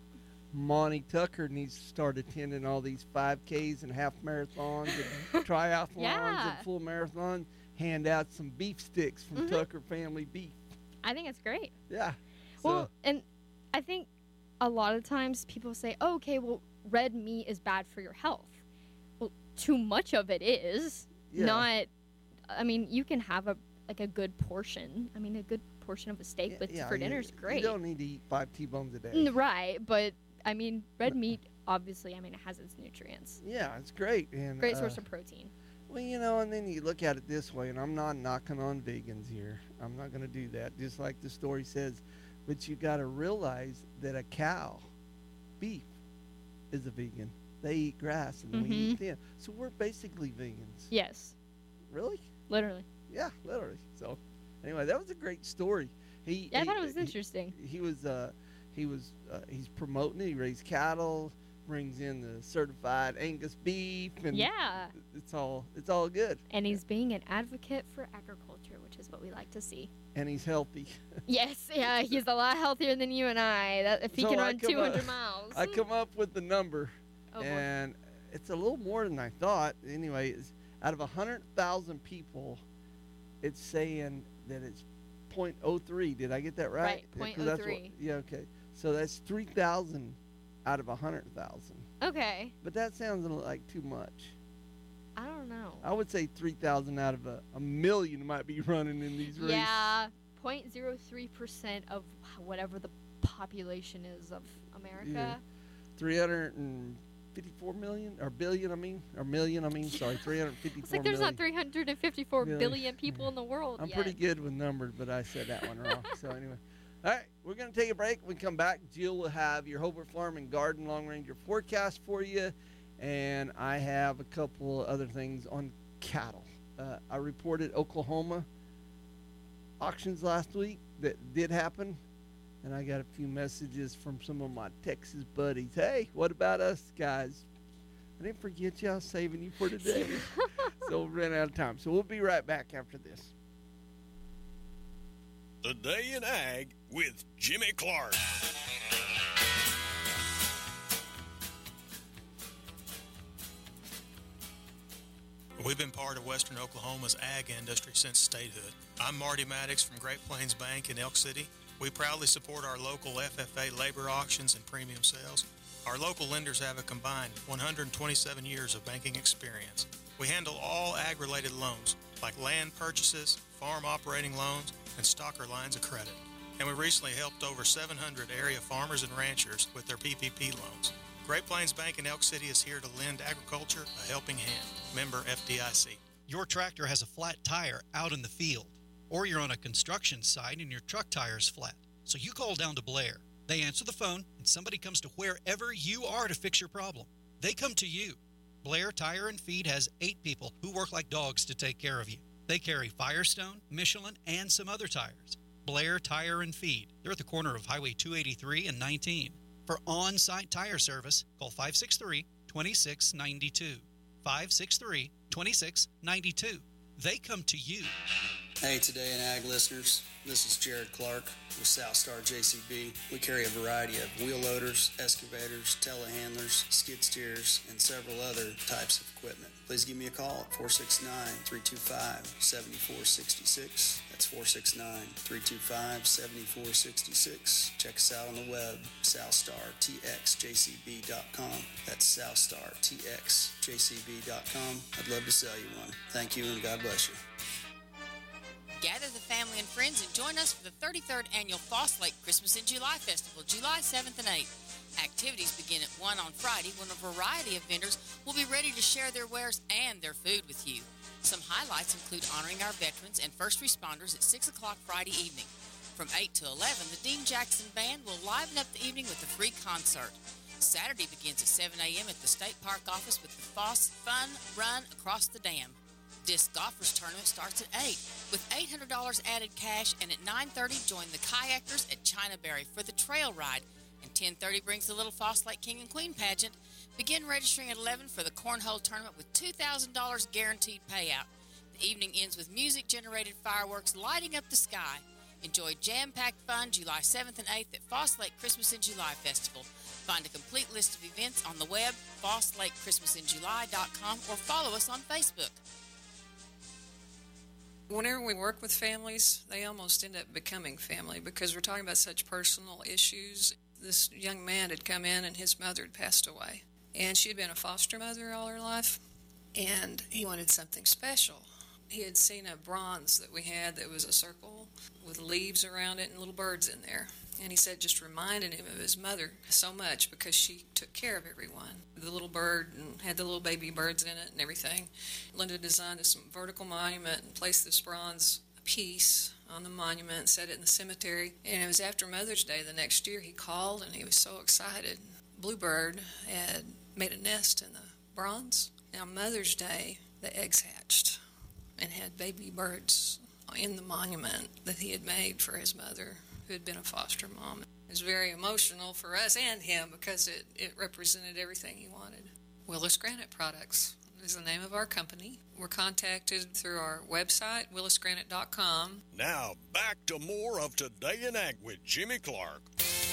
Monty Tucker needs to start attending all these 5Ks and half marathons and triathlons and full marathons. Hand out some beef sticks from Tucker Family Beef. I think it's great. Yeah. Well, and I think a lot of times people say, oh, okay, well, red meat is bad for your health. Well, too much of it is. Not, I mean, you can have a good portion. I mean, a good portion of a steak for dinner is great. You don't need to eat 5 T-bones a day. Right, but, I mean, red meat, obviously, I mean, it has its nutrients. Yeah, it's great. And great source of protein. Well, you know, and then you look at it this way, and I'm not knocking on vegans here. I'm not going to do that, just like the story says. But you got to realize that a cow, beef, is a vegan. They eat grass, and we eat them. So we're basically vegans. Yes. Really? Literally. Yeah, literally. So, anyway, that was a great story. I thought it was interesting. He's promoting it. He raised cattle, brings in the certified Angus beef, and it's all good. And he's being an advocate for agriculture, which is what we like to see. And he's healthy. Yes, yeah, he's a lot healthier than you and I. If he can run 200 miles. I come up with the number, and it's a little more than I thought. Anyway, out of 100,000 people, it's saying that it's 0.03. Did I get that right? Right, 0.03. Yeah, okay. So that's 3,000 out of 100,000. Okay. But that sounds like too much. I don't know. I would say 3,000 out of a million might be running in these races. Yeah, 0.03% of whatever the population is of America. Yeah. 354 million, or billion, I mean, or million, I mean, sorry, 354 It's like there's not 354 billion people in the world I'm yet. pretty good with numbers, but I said that one wrong. So anyway. All right, we're going to take a break. When we come back, Jill will have your Hobart Farm and Garden Long Ranger forecast for you. And I have a couple of other things on cattle. I reported Oklahoma auctions last week that did happen. And I got a few messages from some of my Texas buddies. Hey, what about us guys? I didn't forget you. I was saving you for today. So we ran out of time. So we'll be right back after this. The Day in Ag with Jimmy Clark. We've been part of Western Oklahoma's ag industry since statehood. I'm Marty Maddox from Great Plains Bank in Elk City. We proudly support our local FFA labor auctions and premium sales. Our local lenders have a combined 127 years of banking experience. We handle all ag-related loans, like land purchases, farm operating loans, and stocker lines of credit. And we recently helped over 700 area farmers and ranchers with their PPP loans. Great Plains Bank in Elk City is here to lend agriculture a helping hand. Member FDIC. Your tractor has a flat tire out in the field, or you're on a construction site and your truck tire's flat. So you call down to Blair. They answer the phone, and somebody comes to wherever you are to fix your problem. They come to you. Blair Tire and Feed has 8 people who work like dogs to take care of you. They carry Firestone, Michelin, and some other tires. Blair Tire and Feed. They're at the corner of Highway 283 and 19. For on-site tire service, call 563-2692. 563-2692. They come to you. Hey, Today in Ag listeners, this is Jared Clark with Southstar JCB. We carry a variety of wheel loaders, excavators, telehandlers, skid steers, and several other types of equipment. Please give me a call at 469-325-7466. That's 469-325-7466. Check us out on the web, SouthstarTXJCB.com. That's SouthstarTXJCB.com. I'd love to sell you one. Thank you, and God bless you. Gather the family and friends and join us for the 33rd Annual Foss Lake Christmas in July Festival, July 7th and 8th. Activities begin at 1 on Friday when a variety of vendors will be ready to share their wares and their food with you. Some highlights include honoring our veterans and first responders at 6 o'clock Friday evening. From 8 to 11, the Dean Jackson Band will liven up the evening with a free concert. Saturday begins at 7 a.m. at the State Park office with the Foss Fun Run Across the Dam. Disc Golfers Tournament starts at 8 with $800 added cash, and at 9:30 join the kayakers at Chinaberry for the trail ride, and 10:30 brings the Little Foss Lake King and Queen pageant. Begin registering at 11 for the cornhole tournament with $2,000 guaranteed payout. The evening ends with music-generated fireworks lighting up the sky. Enjoy jam-packed fun July 7th and 8th at Foss Lake Christmas in July Festival. Find a complete list of events on the web, FossLakeChristmasInJuly.com, or follow us on Facebook. Whenever we work with families, they almost end up becoming family because we're talking about such personal issues. This young man had come in and his mother had passed away. And she had been a foster mother all her life, and he wanted something special. He had seen a bronze that we had that was a circle with leaves around it and little birds in there. And he said it just reminded him of his mother so much because she took care of everyone. The little bird and had the little baby birds in it and everything. Linda designed this vertical monument and placed this bronze piece on the monument and set it in the cemetery. And it was after Mother's Day the next year he called and he was so excited. Bluebird had made a nest in the bronze. Now Mother's Day, the eggs hatched and had baby birds in the monument that he had made for his mother, who had been a foster mom. It was very emotional for us and him because it represented everything he wanted. Willis Granite Products is the name of our company. We're contacted through our website, willisgranite.com. Now, back to more of Today in Ag with Jimmy Clark.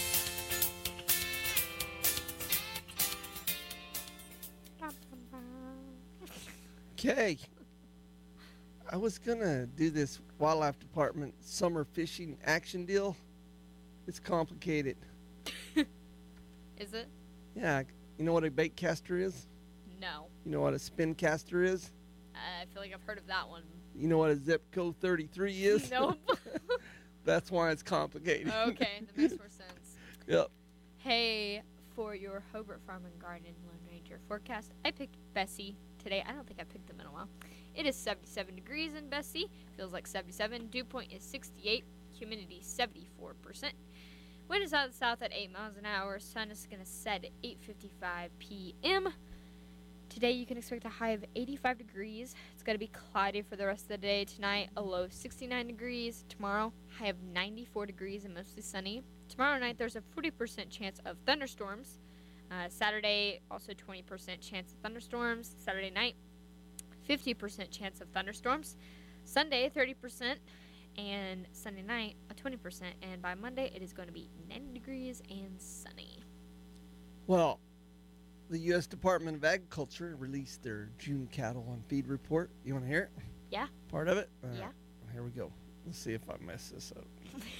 Okay. I was going to do this wildlife department summer fishing action deal. It's complicated. Is it? Yeah. You know what a bait caster is? No. You know what a spin caster is? I feel like I've heard of that one. You know what a Zepco 33 is? Nope. That's why it's complicated. Okay, that makes more sense. Yep. Hey, for your Hobart Farm and Garden Lone Ranger forecast, I picked Bessie today. I don't think I picked them in a while. It is 77 degrees in Bessie. Feels like 77. Dew point is 68. Humidity 74%. Wind is out of the south at 8 miles an hour. Sun is going to set at 8:55 p.m. Today you can expect a high of 85 degrees. It's going to be cloudy for the rest of the day. Tonight, a low of 69 degrees. Tomorrow, high of 94 degrees and mostly sunny. Tomorrow night, there's a 40% chance of thunderstorms. Saturday, also 20% chance of thunderstorms. Saturday night, 50% chance of thunderstorms. Sunday, 30%. And Sunday night, a 20%. And by Monday, it is going to be 90 degrees and sunny. Well, the U.S. Department of Agriculture released their June cattle on feed report. You want to hear it? Yeah. Part of it? Yeah. Here we go. Let's see if I mess this up.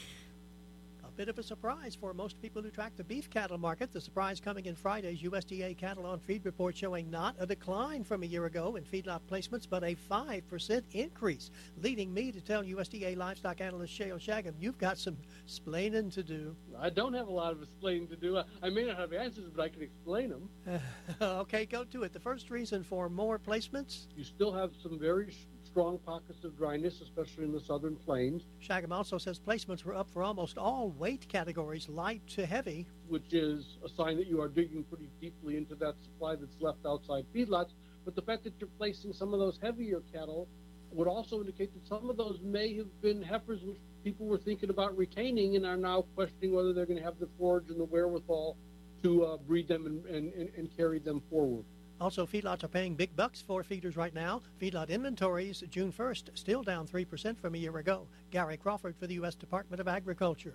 A bit of a surprise for most people who track the beef cattle market. The surprise coming in Friday's USDA cattle on feed report showing not a decline from a year ago in feedlot placements, but a 5% increase. Leading me to tell USDA livestock analyst Shale Shagam, you've got some explaining to do. I don't have a lot of explaining to do. I may not have answers, but I can explain them. Okay, go to it. The first reason for more placements? You still have some very strong pockets of dryness, especially in the southern plains. Shagam also says placements were up for almost all weight categories, light to heavy. Which is a sign that you are digging pretty deeply into that supply that's left outside feedlots. But the fact that you're placing some of those heavier cattle would also indicate that some of those may have been heifers which people were thinking about retaining and are now questioning whether they're going to have the forage and the wherewithal to breed them and carry them forward. Also, feedlots are paying big bucks for feeders right now. Feedlot inventories June 1st still down 3% from a year ago. Gary Crawford for the U.S. Department of Agriculture.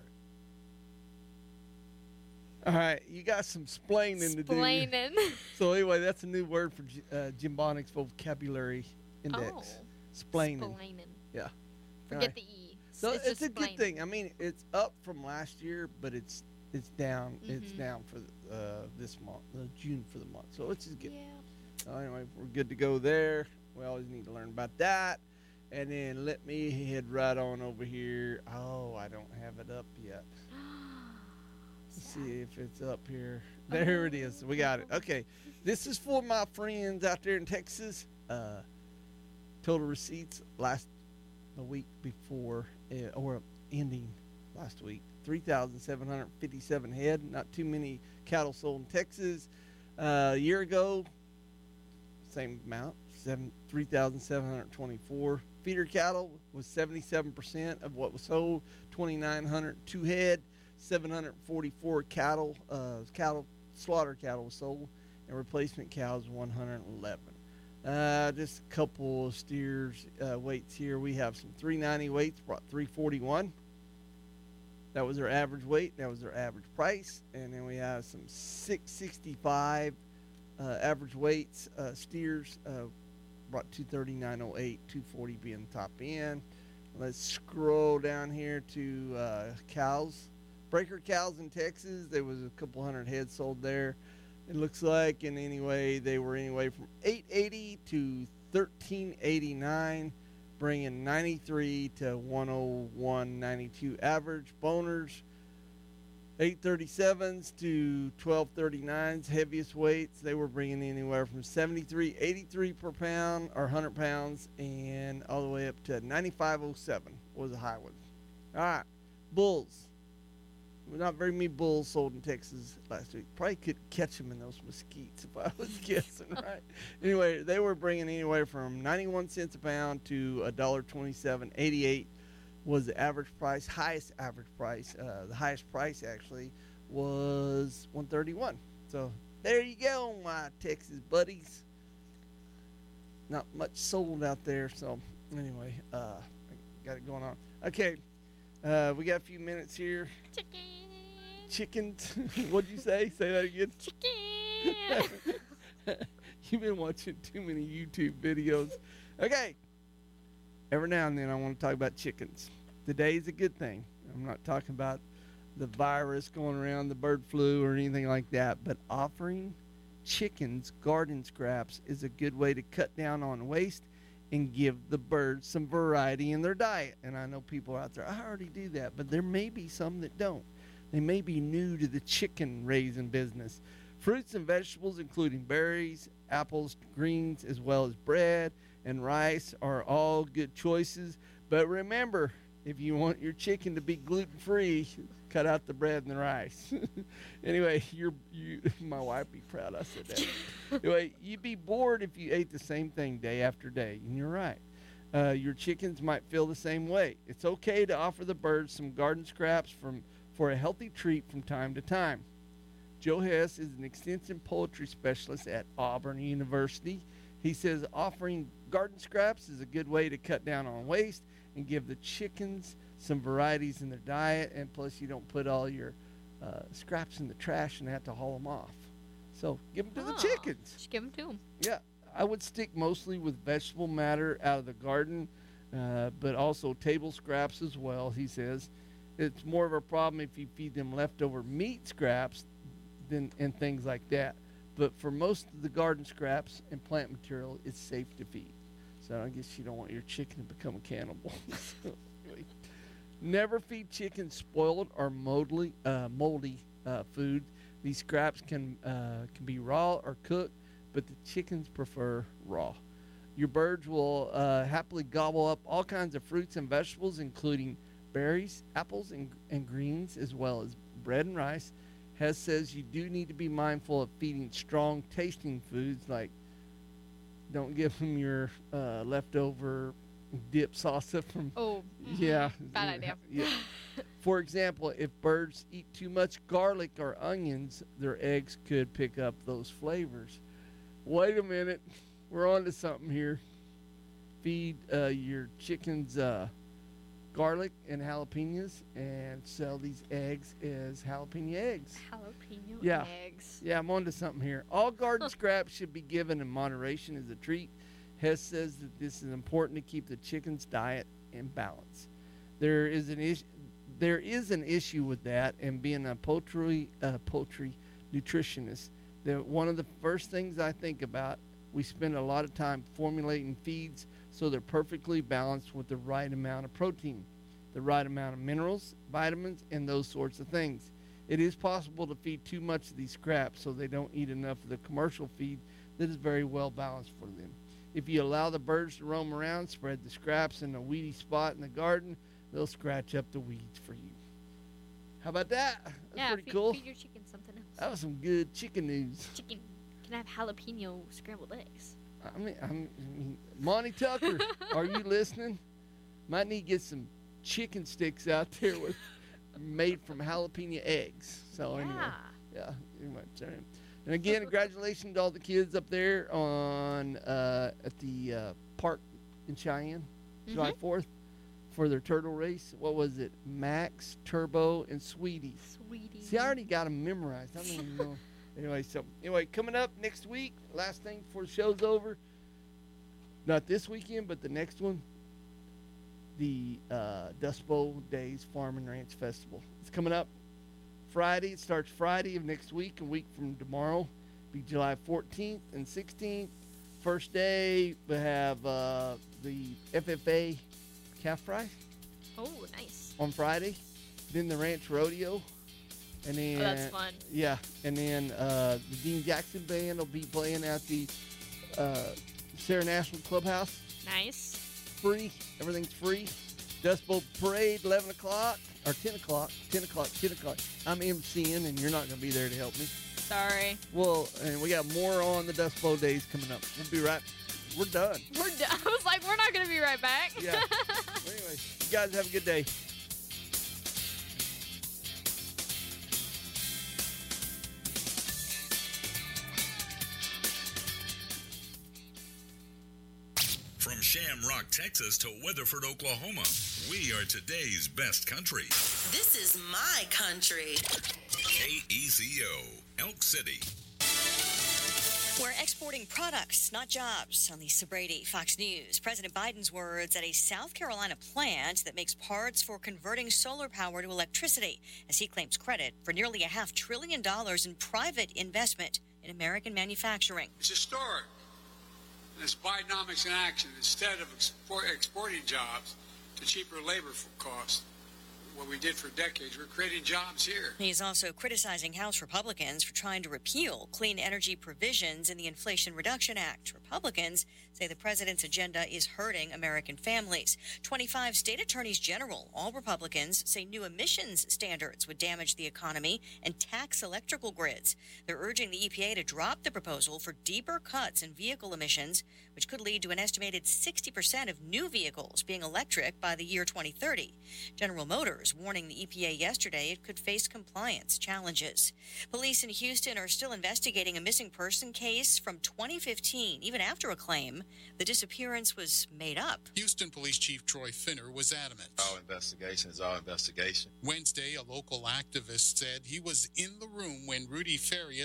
All right, you got some splaining to do. Splaining. So anyway, that's a new word for Jimbonics vocabulary index. Oh. Splaining. Splaining. Yeah. Forget the E. So it's a good splaining. thing. I mean, it's up from last year, but it's down. It's down for this month, June for the month. So it's just good. Yeah. So anyway, we're good to go there. We always need to learn about that. And then let me head right on over here. Oh, I don't have it up yet. Let's see if it's up here. There it is. We got it. Okay. This is for my friends out there in Texas. Total receipts the week before, or ending last week. 3,757 head. Not too many cattle sold in Texas. A year ago, same amount, 3,724. Feeder cattle was 77% of what was sold. 2,902 head. 744 cattle, slaughter cattle was sold, and replacement cows 111. Just a couple of steers weights here. We have some 390 weights, brought 341. That was their average weight. That was their average price. And then we have some 665 average weights. Steers brought 239.08, 240 being the top end. Let's scroll down here to cows. Breaker cows in Texas. There was a couple hundred heads sold there. It looks like, and anyway, they were anyway from 880 to 1389, bringing 93 to 101.92 average. Boners, 837s to 1239s, heaviest weights. They were bringing anywhere from 73.83 per pound or 100 pounds, and all the way up to 95.07 was a high one. All right, bulls. Not very many bulls sold in Texas last week. Probably could catch them in those mesquites if I was guessing, right? Anyway, they were bringing anywhere from 91 cents a pound to $1.27.88 was the average price, highest average price. The highest price actually was $1.31. So there you go, my Texas buddies. Not much sold out there. So anyway, I got it going on. Okay. We got a few minutes here. Chickens. What'd you say? Say that again. Chicken. You've been watching too many YouTube videos. Okay. Every now and then I want to talk about chickens. Today is a good thing. I'm not talking about the virus going around, the bird flu, or anything like that, but offering chickens garden scraps is a good way to cut down on waste and give the birds some variety in their diet. And I know people out there, I already do that, but there may be some that don't. They may be new to the chicken raising business. Fruits and vegetables, including berries, apples, greens, as well as bread and rice are all good choices. But remember, if you want your chicken to be gluten-free, cut out the bread and the rice. Anyway, my wife be proud I said that. Anyway, you'd be bored if you ate the same thing day after day, and you're right. Your chickens might feel the same way. It's okay to offer the birds some garden scraps for a healthy treat from time to time. Joe Hess is an extension poultry specialist at Auburn University. He says offering garden scraps is a good way to cut down on waste and give the chickens some varieties in their diet, and plus you don't put all your scraps in the trash and have to haul them off. So give them to the chickens. Just give them to them. Yeah, I would stick mostly with vegetable matter out of the garden, but also table scraps as well, he says. It's more of a problem if you feed them leftover meat scraps and things like that. But for most of the garden scraps and plant material, it's safe to feed. So I guess you don't want your chicken to become a cannibal. Never feed chickens spoiled or moldy food. These scraps can be raw or cooked, but the chickens prefer raw. Your birds will happily gobble up all kinds of fruits and vegetables, including berries, apples, and greens, as well as bread and rice. Hess says you do need to be mindful of feeding strong tasting foods, like don't give them your leftover dip salsa from. Yeah, bad idea. Yeah. For example, if birds eat too much garlic or onions, their eggs could pick up those flavors. Wait a minute, we're on to something here. Feed your chickens garlic and jalapenos and sell these eggs as jalapeno eggs. Jalapeno eggs. Yeah, I'm on to something here. All garden scraps should be given in moderation as a treat. Hess says that this is important to keep the chicken's diet in balance. There is an issue with that, and being a poultry nutritionist, that one of the first things I think about, we spend a lot of time formulating feeds so they're perfectly balanced with the right amount of protein, the right amount of minerals, vitamins, and those sorts of things. It is possible to feed too much of these scraps so they don't eat enough of the commercial feed that is very well balanced for them. If you allow the birds to roam around, spread the scraps in a weedy spot in the garden, they'll scratch up the weeds for you. How about that? That's pretty cool. Feed your chicken something else. That was some good chicken news. Chicken can have jalapeno scrambled eggs. I mean, Monty Tucker, are you listening? Might need to get some chicken sticks out there with made from jalapeno eggs. So anyway, and again, congratulations to all the kids up there on at the park in Cheyenne, July 4th. for their turtle race. What was it? Max, Turbo, and Sweetie. See, I already got them memorized. I don't even know. Anyway, coming up next week, last thing before the show's over, not this weekend, but the next one, the Dust Bowl Days Farm and Ranch Festival. It's coming up Friday. It starts Friday of next week, a week from tomorrow. Be July 14th and 16th. First day, we have the FFA calf fry. Oh, nice. On Friday. Then the Ranch Rodeo. And then, that's fun. Yeah. And then the Dean Jackson Band will be playing at the Sarah National Clubhouse. Nice. Free. Everything's free. Dust Bowl Parade, 11 o'clock. Or 10 o'clock. 10 o'clock. I'm emceeing, and you're not going to be there to help me. Sorry. Well, and we got more on the Dust Bowl Days coming up. We'll be right. We're done. We're done. I was like, we're not going to be right back. Yeah. Anyway, you guys have a good day. From Shamrock, Texas to Weatherford, Oklahoma, we are today's best country. This is my country. KECO, Elk City. We're exporting products, not jobs. On Lisa Brady, Fox News. President Biden's words at a South Carolina plant that makes parts for converting solar power to electricity, as he claims credit for nearly $500 billion in private investment in American manufacturing. It's historic. It's Bidenomics in action. Instead of exporting jobs to cheaper labor costs, what we did for decades, we're creating jobs here. He's also criticizing House Republicans for trying to repeal clean energy provisions in the Inflation Reduction Act. Republicans say the president's agenda is hurting American families. 25 state attorneys general, all Republicans, say new emissions standards would damage the economy and tax electrical grids. They're urging the EPA to drop the proposal for deeper cuts in vehicle emissions, which could lead to an estimated 60% of new vehicles being electric by the year 2030. General Motors warning the EPA yesterday it could face compliance challenges. Police in Houston are still investigating a missing person case from 2015, even after a claim the disappearance was made up. Houston Police Chief Troy Finner was adamant. Our investigation is our investigation. Wednesday, a local activist said he was in the room when Rudy Farias